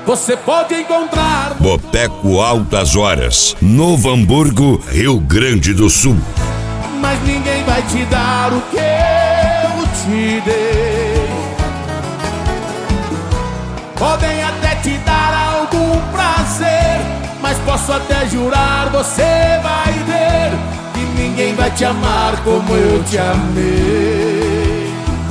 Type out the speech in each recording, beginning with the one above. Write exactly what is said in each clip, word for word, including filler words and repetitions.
você pode encontrar Boteco Altas Horas, Novo Hamburgo, Rio Grande do Sul. Mas ninguém vai te dar o que eu te dei. Podem até te dar algum prazer, mas posso até jurar, você vai ver que ninguém vai te amar como eu te amei.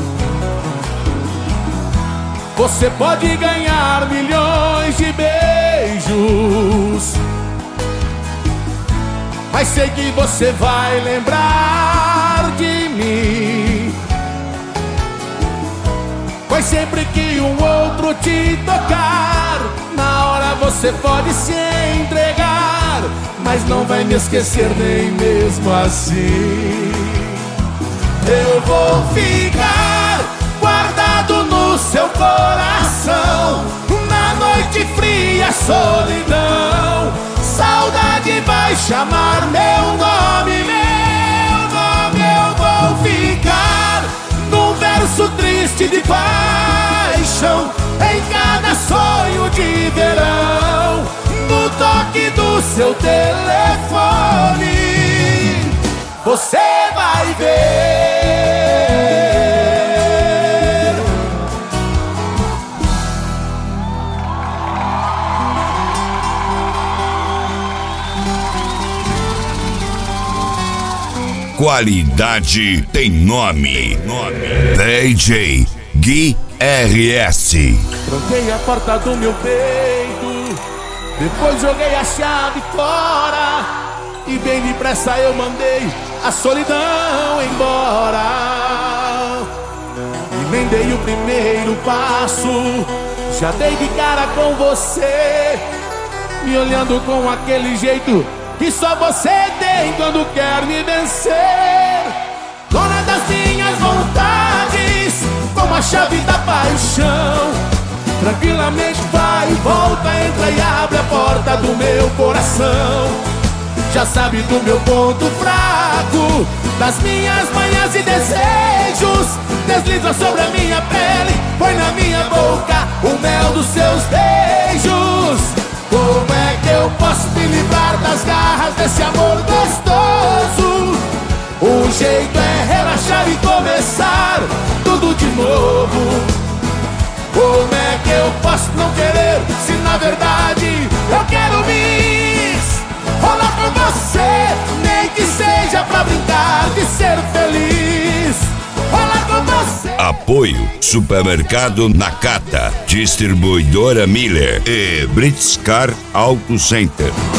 Você pode ganhar milhões de beijos, mas sei que você vai lembrar de mim. Pois sempre que um outro te tocar, na hora você pode se entregar, mas não vai me esquecer nem mesmo assim. Eu vou ficar guardado no seu coração, na noite fria, solidão. Saudade vai chamar meu nome, meu nome. Eu vou ficar num verso triste de paixão, em cada sonho de verão, no toque do seu telefone, você vai ver. Qualidade tem nome. D J Gui R S. Troquei a porta do meu peito, depois joguei a chave fora, e bem depressa eu mandei a solidão embora. E nem dei o primeiro passo, já dei de cara com você, me olhando com aquele jeito que só você tem quando quer me vencer. Dona das minhas vontades, como a chave da paixão, tranquilamente vai e volta, entra e abre a porta do meu coração. Já sabe do meu ponto fraco, das minhas manhas e desejos, desliza sobre a minha pele, põe na minha boca o mel dos seus beijos. Como é que eu posso me livrar das garras desse amor gostoso? O jeito é relaxar e começar tudo de novo. Como é que eu posso não querer, se na verdade eu quero Miss rolar com você, nem que seja pra brincar de ser feliz. Rolar com você. Apoio Supermercado Nakata, Distribuidora Miller e Brits Car Auto Center.